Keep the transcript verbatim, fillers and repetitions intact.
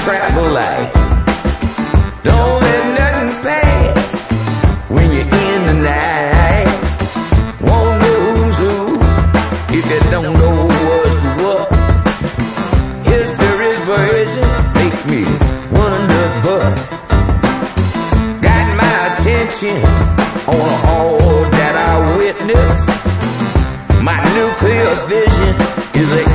travel light. Don't let nothing pass when you're in the night. Won't know who's who if you don't know what's what. History's version make me wonder, but got my attention on all that I witnessed. My nuclear vision is a